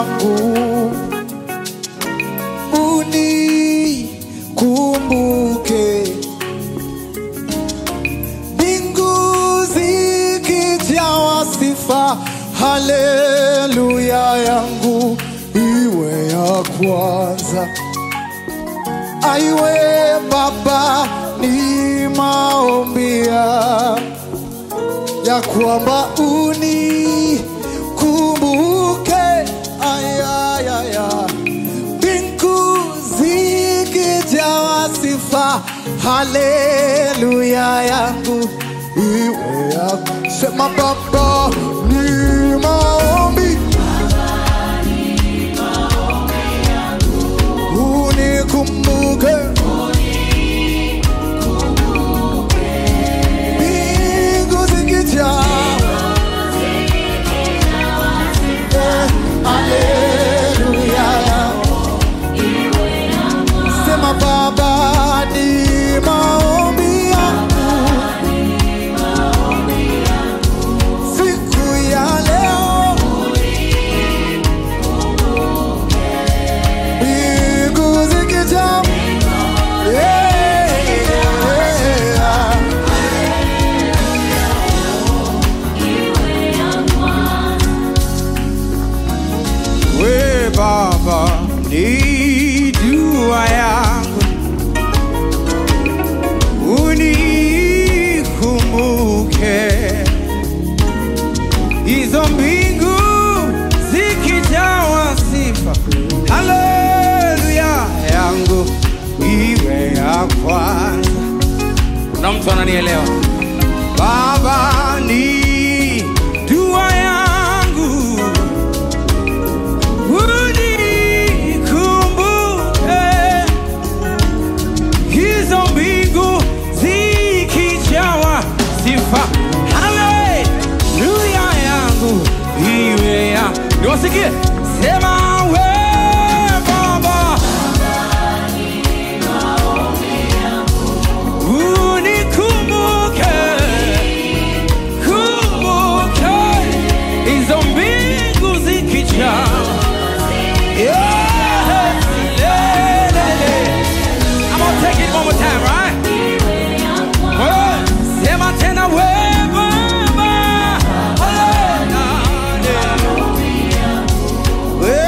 yangu, unikumbuke. Mbingu zikijawa sifa, haleluya yangu iwe ya kwanza. Aiwe Baba, ni maombi ya kwamba unikumbuke. Ayayaya, mbingu zikijawa sifa, haleluya yangu iwe ya. Sema Baba, ni maombi, unikumbuke. Mbingu zikijawa, haleluya. Sema Baba, ni maombi yangu siku ya leo, mbingu zikijawa, we Baba, ni dua yangu, unikumbuke. Hizo mbingu zikijawa sifa, haleluya yangu iwe ya kwanza. Kuna mtu ananielewa? Baba, ni dua yangu, unikumbuke. Hizo mbingu zikijawa sifa, haleluya yangu iwe ya. Niwasikie, sema we Baba, unikumbuke. Kumbuke hizo mbingu zikijawa. I'm gonna take it one more time, right? Sema tena we Baba, haleluya.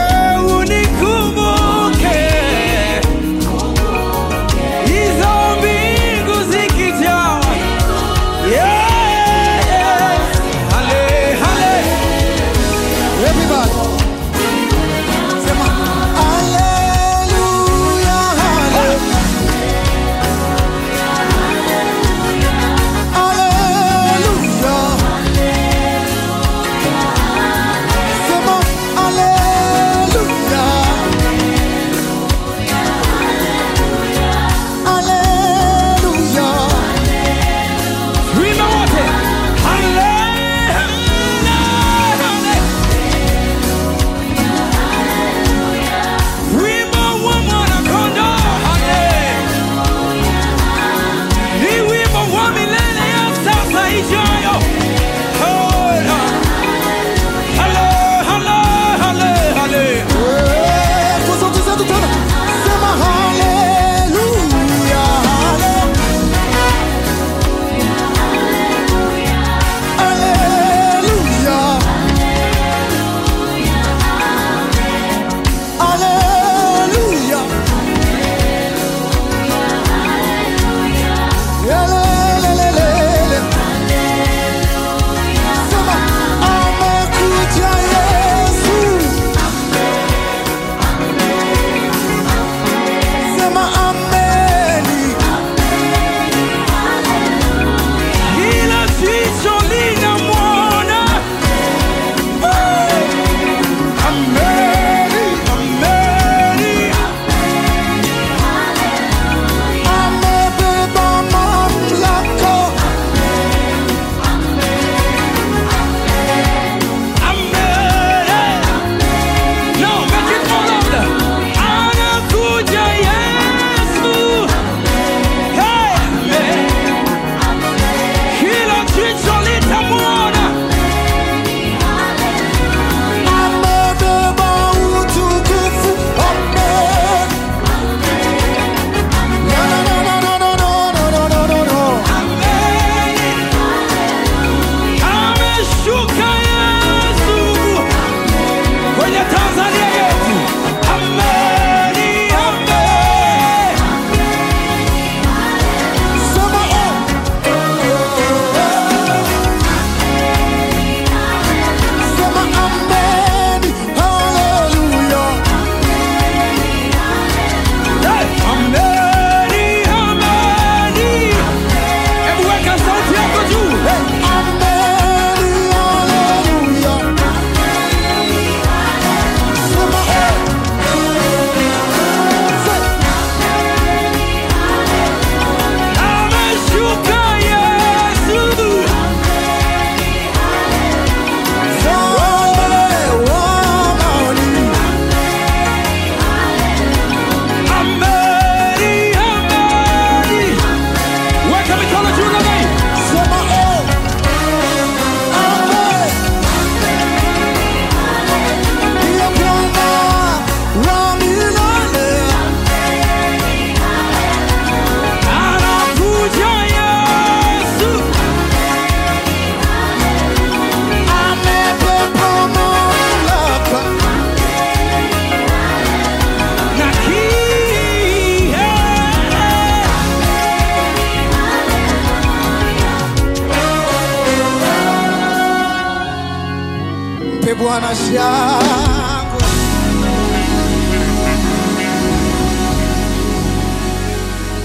Bwana shangwe.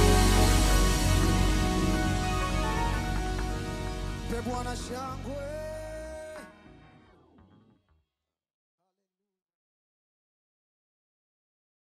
Bwana shangwe.